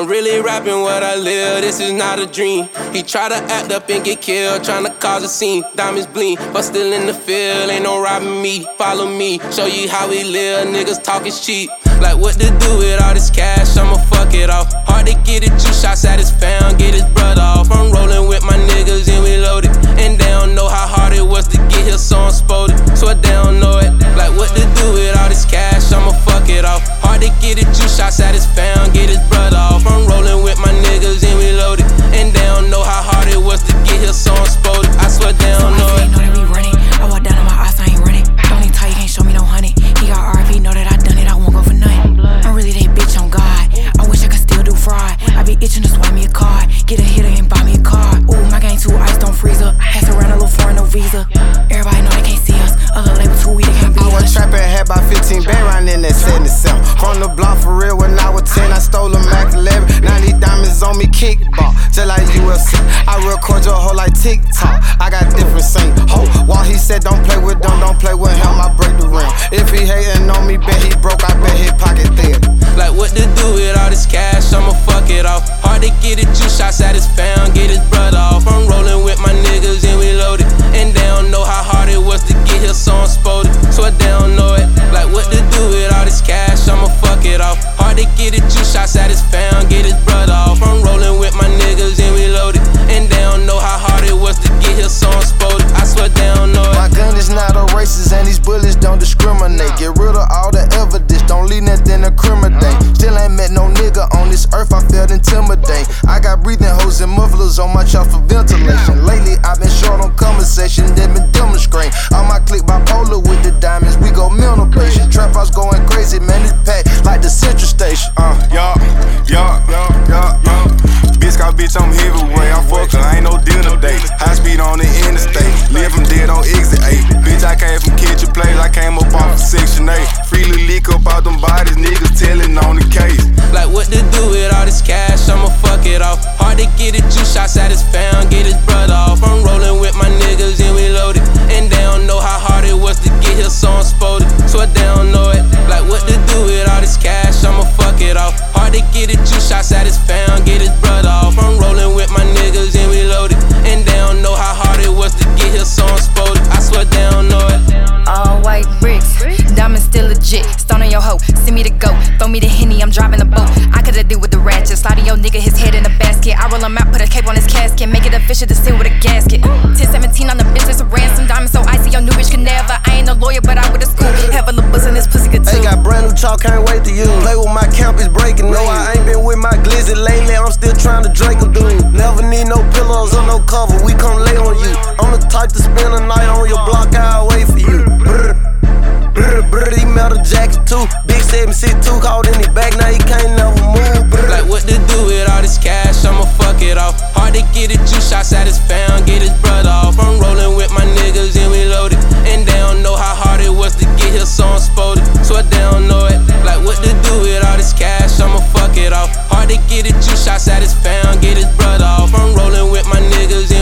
I'm really rapping what I live, this is not a dream. He try to act up and get killed, tryna cause a scene. Diamonds bling, but still in the field, ain't no robbing me. Follow me, show you how we live, niggas talk is cheap. Like what to do with all this cash, I'ma fuck it off. Hard to get it, 2 shots at his fam, get his brother off. I'm rolling with my niggas and we loaded. And they don't know how hard it was to get here, so I'm spoiled. So they don't know it. Like what to do with all this cash, I'ma fuck it off. Hard to get it, 2 shots at his fam, get his brother off. I'm rolling with my niggas and we loaded. And they don't know how hard it was to get here, so I'm spoiled. I swear they don't know it. Know that we running. I walk down on my eyes, I ain't running. Don't even tell you can't show me no honey. He got RP, know that I done it, I won't go for nothing. I'm really that bitch on God. I wish I could still do fraud. I be itching to swipe me a card, get a hitter and buy me a car. Ooh, my gang too ice, don't freeze up. Pass around a little foreign, no visa. Everybody know they can't see us. Other label too weak, they can't beat us. I was trapping, had about 15 band round in that 77. From the block for real, when I was 10, I stole a Mac 11. Now these diamonds on me kickball, just like UFC. I record your hoe like TikTok. I got different sing. Ho, while he said don't play with them, don't play with him, I break the rim. If he hating on me, bet he broke, I bet his pocket thin. Like what to do with all this cash, I'ma fuck it off. Hard to get it, 2 shots at his fam, get his brother off. I'm rolling with my niggas and we loaded. And they don't know how hard it was to get here, so I'm spoiled. So they don't know it. Like what to do with all this cash, I'ma fuck it off. Hard to get it, 2 shots at his fam, get his brother off. I'm rolling with my niggas and we loaded. And they don't know how hard it was to get here, so I'm spoiled. I swear they don't know it. My gun is not a racist and these bullets don't discriminate. Get rid of all the evidence, don't leave nothing to incriminate. Still ain't met no nigga on this earth, I felt intimidating. I got breathing holes and mufflers on my chest for ventilation. Lately I've been short on conversation, they been demonstrating. On my click bipolar with the diamonds, we go mental patient. Trap house going crazy, man, it's packed like the Central Station. Bitch got bitch, I'm heavyweight. I'm fuckin', I ain't no dinner date. High speed on the interstate, live from dead on exit 8. Bitch, I came from kitchen place, I came up off of Section 8. Freely lick up out them bodies, niggas telling on the case. Like what to do with all this cash, I'ma fuck it off. Hard to get it, 2 shots at his fam, get his brother off. I'm rolling with my niggas and we loaded. And they don't know how hard it was to get here, so I'm spoiled. So they don't know it. Like what to do with all this cash, I'ma fuck it off. Hard to get it, 2 shots at his fam, get his brother off. I'm rolling with my niggas and we loaded. And they don't know how hard it was to get here, so I'm spoiled. I swear they don't know it. All white bricks, diamonds still legit. Stone on your hoe, send me the goat. Throw me the Henny, I'm driving the boat. I coulda did with the ratchet, sliding your nigga his head in a basket. I roll him out, put a cape on his casket, make it official to sit with a gasket. 10-17 on the business of ransom, diamonds so icy, your new bitch can never. I ain't no lawyer, but I would've school. Have a little buzz in this pussy good too. Hey, got brand new chalk, can't wait to use. Play with my camp, it's breaking. No, I ain't been with my glizzy lately, I'm still trying to drink a dude. Never need no pillows or no cover, we come lay on you. I'm the type to spend a night on your block, I'll wait for you. He metal jacket too. Big 762 caught in his back, now he can't never move. Like what to do with all this cash, I'ma fuck it off. Hard to get it, 2 shots at his fam, get his brother off. I'm rolling with my niggas and we loaded. And they don't know how hard it was to get here, so I'm spoiled. So they don't know it. Like what to do with all this cash, I'ma fuck it off. Hard to get it, 2 shots at his fam, get his brother off. I'm rolling with my niggas